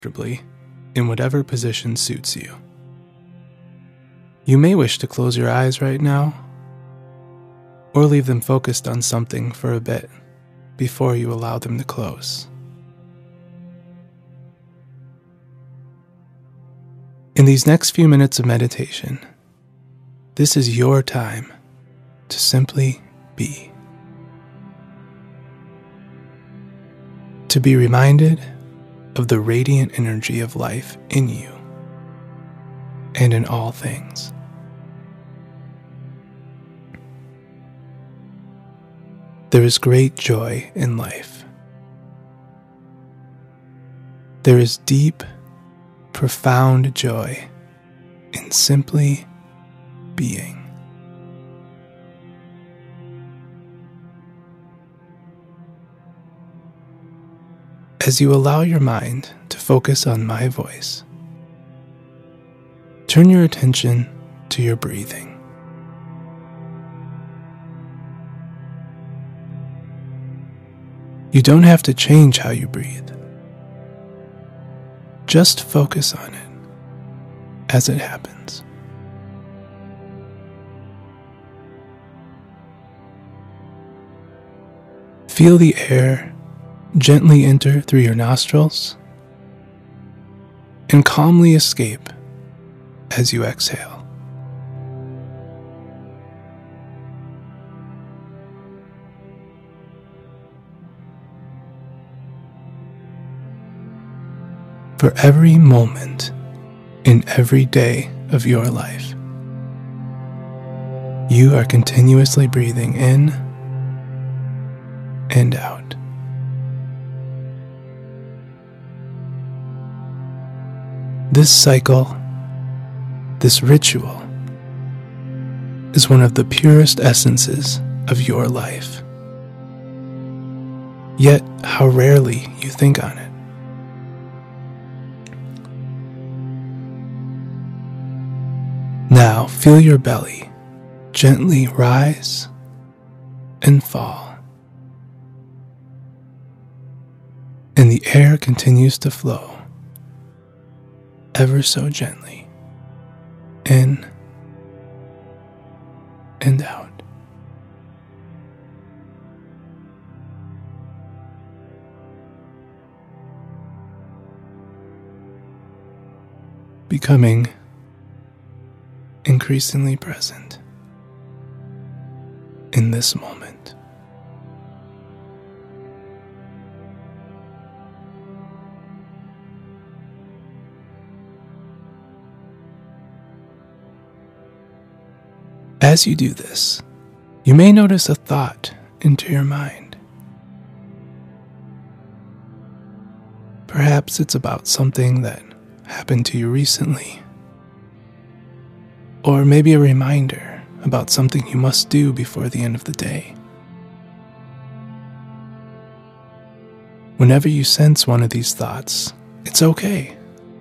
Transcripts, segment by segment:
comfortably in whatever position suits you. You may wish to close your eyes right now, or leave them focused on something for a bit before you allow them to close. In these next few minutes of meditation, this is your time to simply be. To be reminded of the radiant energy of life in you and in all things. There is great joy in life. There is deep, profound joy in simply being. As you allow your mind to focus on my voice, turn your attention to your breathing. You don't have to change how you breathe. Just focus on it as it happens. Feel the air gently enter through your nostrils and calmly escape as you exhale. For every moment in every day of your life, you are continuously breathing in and out. This cycle, this ritual, is one of the purest essences of your life. Yet, how rarely you think on it. Now feel your belly gently rise and fall, and the air continues to flow ever so gently in and out. Becoming increasingly present in this moment. As you do this, you may notice a thought enter your mind. Perhaps it's about something that happened to you recently, or maybe a reminder about something you must do before the end of the day. Whenever you sense one of these thoughts, it's okay.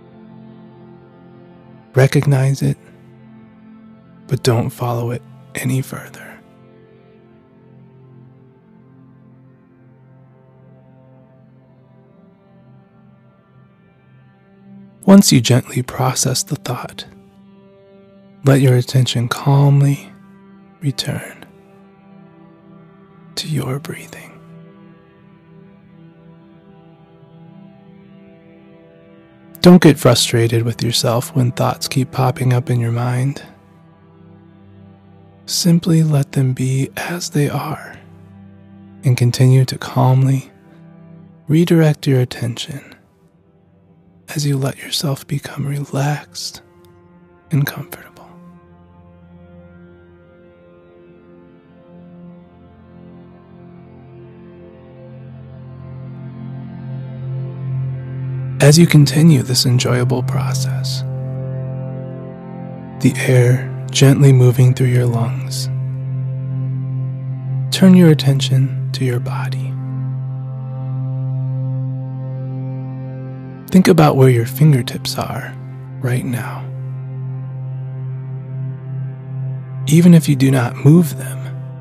Recognize it, but don't follow it any further. Once you gently process the thought, let your attention calmly return to your breathing. Don't get frustrated with yourself when thoughts keep popping up in your mind. Simply let them be as they are and continue to calmly redirect your attention as you let yourself become relaxed and comfortable. As you continue this enjoyable process, the air gently moving through your lungs, turn your attention to your body. Think about where your fingertips are right now. Even if you do not move them,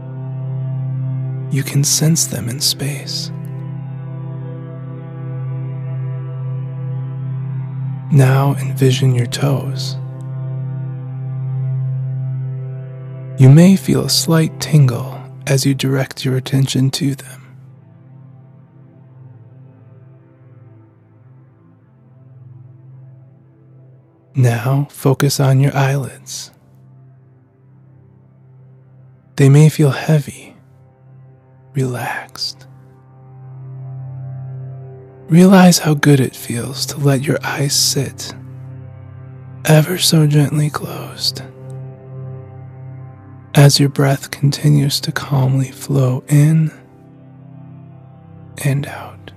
you can sense them in space. Now envision your toes. You may feel a slight tingle as you direct your attention to them. Now focus on your eyelids. They may feel heavy, relaxed. Realize how good it feels to let your eyes sit, ever so gently closed, as your breath continues to calmly flow in and out.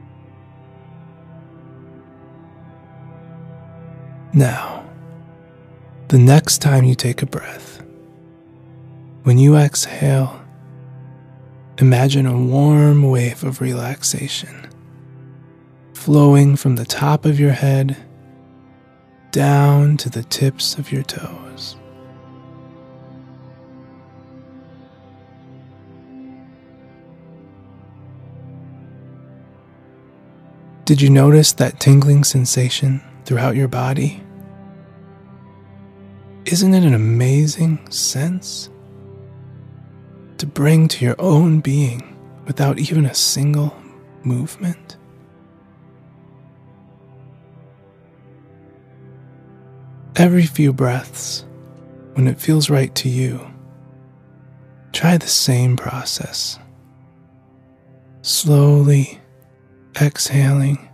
Now, the next time you take a breath, when you exhale, imagine a warm wave of relaxation flowing from the top of your head down to the tips of your toes. Did you notice that tingling sensation throughout your body? Isn't it an amazing sense to bring to your own being without even a single movement? Every few breaths, when it feels right to you, try the same process. Slowly exhaling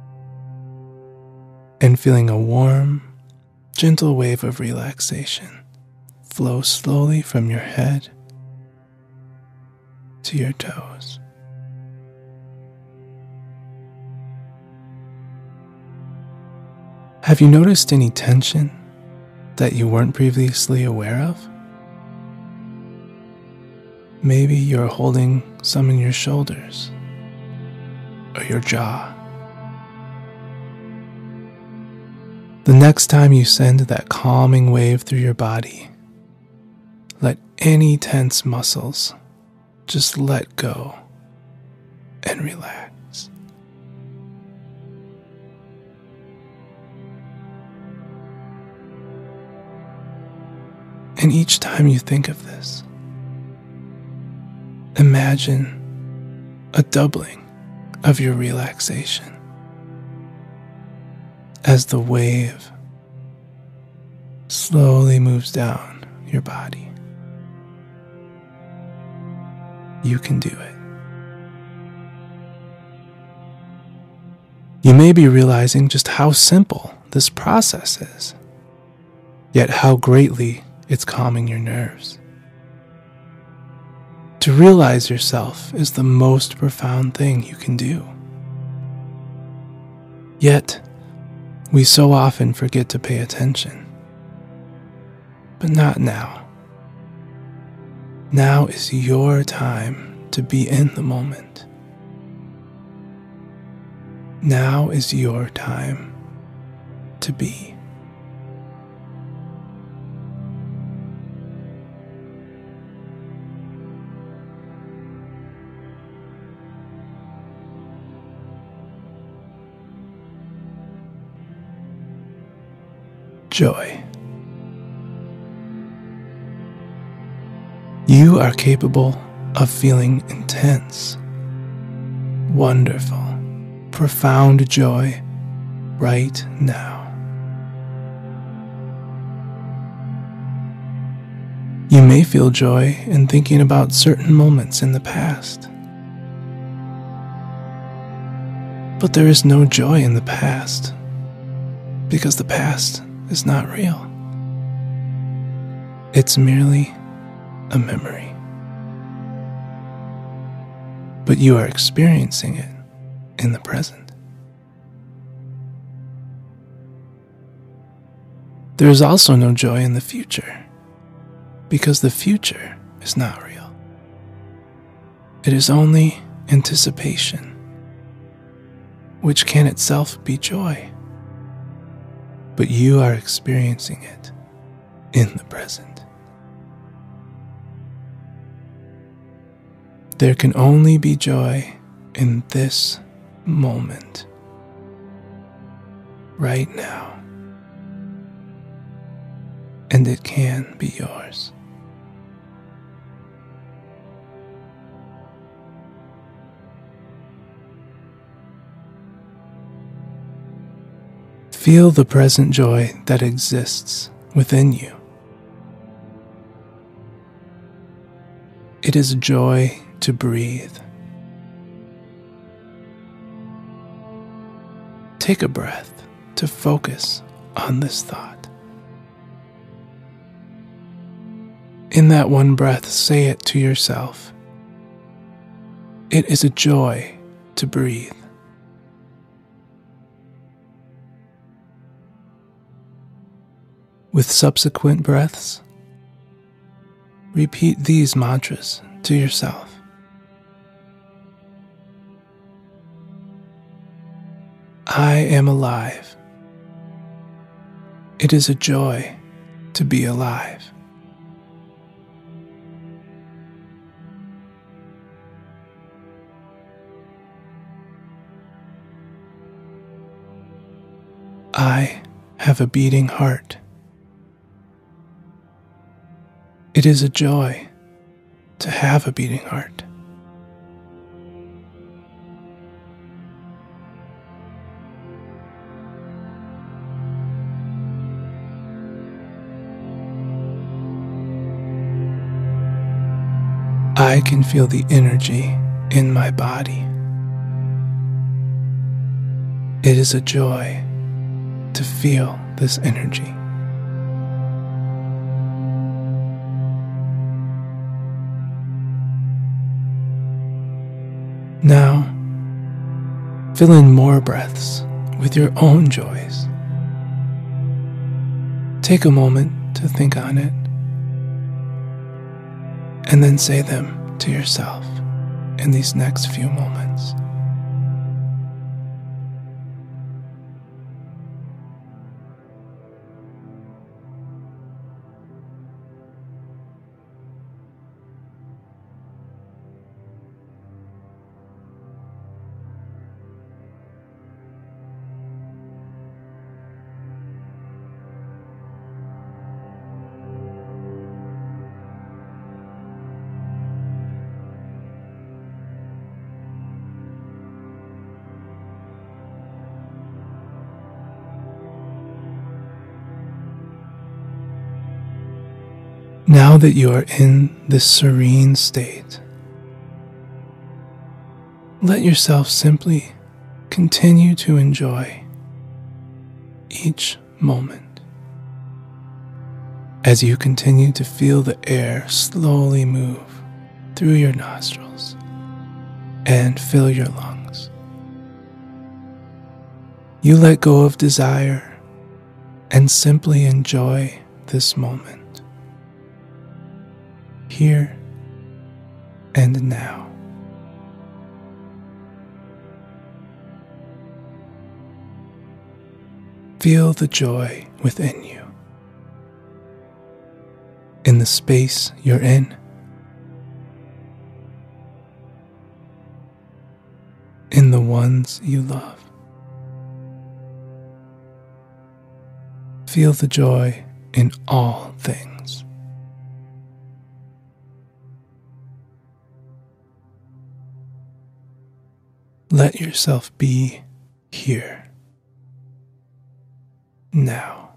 and feeling a warm, gentle wave of relaxation flow slowly from your head to your toes. Have you noticed any tension that you weren't previously aware of? Maybe you're holding some in your shoulders or your jaw. The next time you send that calming wave through your body, let any tense muscles just let go and relax. And each time you think of this, imagine a doubling of your relaxation as the wave slowly moves down your body. You can do it. You may be realizing just how simple this process is, yet how greatly it's calming your nerves. To realize yourself is the most profound thing you can do. Yet, we so often forget to pay attention. But not now. Now is your time to be in the moment. Now is your time to be. Joy. You are capable of feeling intense, wonderful, profound joy right now. You may feel joy in thinking about certain moments in the past. But there is no joy in the past, because the past is not real. It's merely a memory. But you are experiencing it in the present. There is also no joy in the future, because the future is not real. It is only anticipation, which can itself be joy. But you are experiencing it in the present. There can only be joy in this moment. right now, and it can be yours. Feel the present joy that exists within you. It is a joy to breathe. Take a breath to focus on this thought. In that one breath, say it to yourself. It is a joy to breathe. With subsequent breaths, repeat these mantras to yourself. I am alive. It is a joy to be alive. I have a beating heart. It is a joy to have a beating heart. I can feel the energy in my body. It is a joy to feel this energy. Now, fill in more breaths with your own joys. Take a moment to think on it, and then say them to yourself in these next few moments. Now that you are in this serene state, let yourself simply continue to enjoy each moment as you continue to feel the air slowly move through your nostrils and fill your lungs. You let go of desire and simply enjoy this moment, here and now. Feel the joy within you, in the space you're in the ones you love. Feel the joy in all things. Let yourself be here, now.